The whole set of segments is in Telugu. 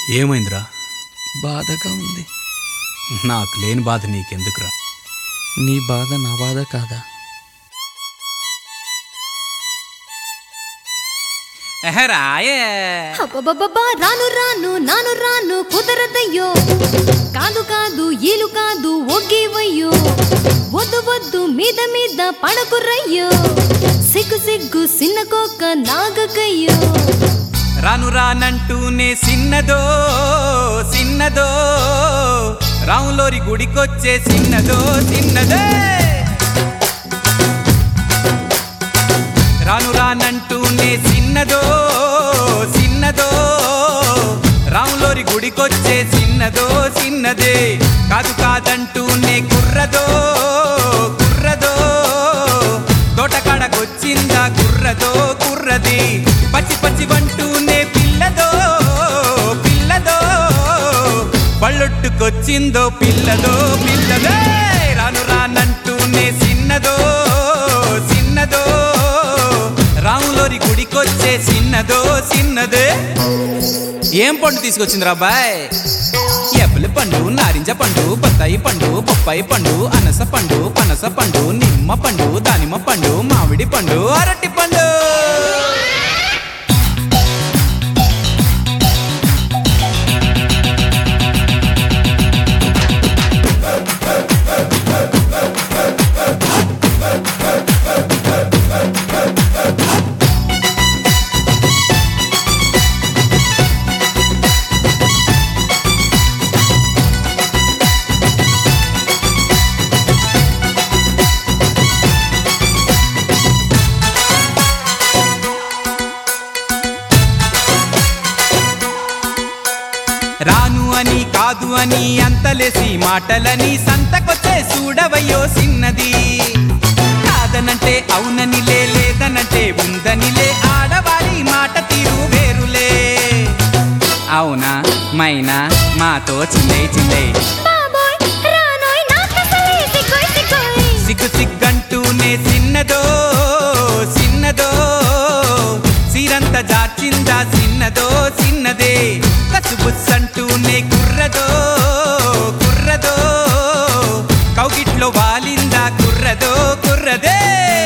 ఏమైందిరా? బాధగా ఉంది. నాకు లేని బాధ నీకెందుకురా? నీ బాధ నా బాధ కాదా? అబ్బబ్బబ్బా రాను రాను నాను రాను కుదరదయ్యో, కాదు కాదు ఈలు కాదు ఒగ్గివయ్యో, వద్దు వద్దు మీద మీద పడకురయ్యో, సిగ్గు సిగ్గు సిన్న కోక నాగకయ్యో. రాను రానంటూనే సిన్నదో సిన్నదో, రాములోరి గుడికొచ్చే సిన్నదో సిన్నదే. రాను రానంటూనే సిన్నదో సిన్నదో, రాములోరి గుడికొచ్చే సిన్నదో సిన్నదే. కాదు కాదంటూనే కుర్రదో కుర్రదో, తోటకాడకొచ్చిందా కుర్రదో కుర్రది. పచ్చి పచ్చి వంటూనే పిల్లదో పిల్లదో, పళ్ళొట్టుకొచ్చిందో పిల్లదో పిల్లదే. రాను రానంటూనే సిన్నదో సిన్నదో, రాములోరి గుడికొచ్చే సిన్నదో సిన్నదే. ఏం పండు తీసుకొచ్చిందిరా అబ్బాయ్? ఎప్పలి పండు, నారింజ పండు, బత్తాయి పండు, బొప్పాయి పండు, అనస పండు, పనస పండు, నిమ్మ పండు, దానిమ్మ పండు, మామిడి పండు, అరటి పండు. రాను అని కాదు అని అంతలేసి మాటలని సంతకొచ్చే చూడవయ్యో సిన్నది. కాదనంటే అవుననిలే, లేదనంటే ఉందనిలే, ఆడవారి మాట తీరు వేరులే. అవునా మైనా మాతో చిల్లే చిల్లే, సిగ్గు సిగ్గంటూనే సిన్నదో సిన్నదో, సిరంత జార్చిందా సిన్నదో సిన్నదే. కసుబుస్సంటూనే కుర్రదో కుర్రదో, కౌగిట్లో వాలిందా కుర్రదో కుర్రదే.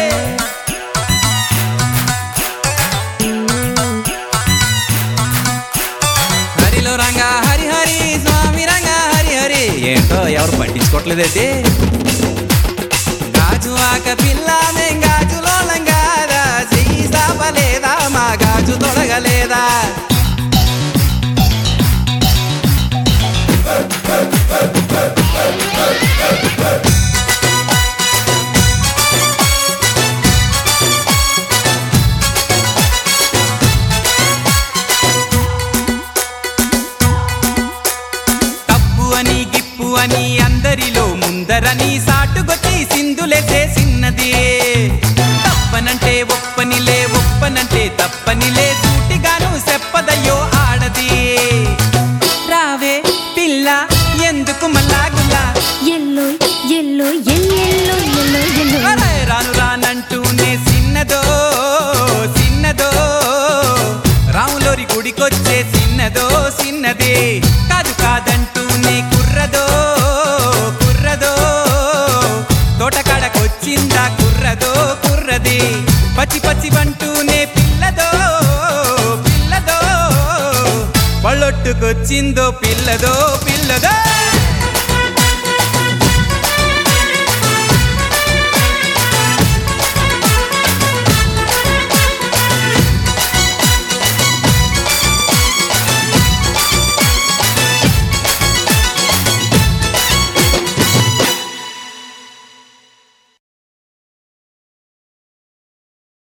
హరిలో రంగా హరి హరి, స్వామి రంగా హరి హరి. ఏంటో ఎవరు పట్టించుకోవట్లేదైతే. గాజు ఆక పిల్ల మేం గాజులో లంగాదా, చెయ్యి సాపలేదా మా గాజు తొడగలేదా. తప్పు అని గిప్పు అని అందరిలో ముందరని సాటుగొచ్చి సింధులేసే సిన్నది. తప్పనంటే ఒప్పనిలే, ఒప్పనంటే తప్పనిలే, సూటిగాను చెప్పదయ్యో ఆడది. రావే పిల్ల ఎందుకు మల్లాగుల్లా, ఎల్లో ఎల్లో ఎల్లెల్లో ఎల్లో ఎల్లో. రాను రానంటూనే సిన్నదో సిన్నదో, రాములోరి గుడికొచ్చే సిన్నదో సిన్నదే. కాదు కాదంటూనే కుర్రదో కుర్రదో, తోటకాడకొచ్చిందా కుర్రదో కుర్రది. పచ్చి పచ్చి వంటూనే పిల్లదో పిల్లదో, పళ్ళొట్టుకొచ్చిందో పిల్లదో పిల్లదో.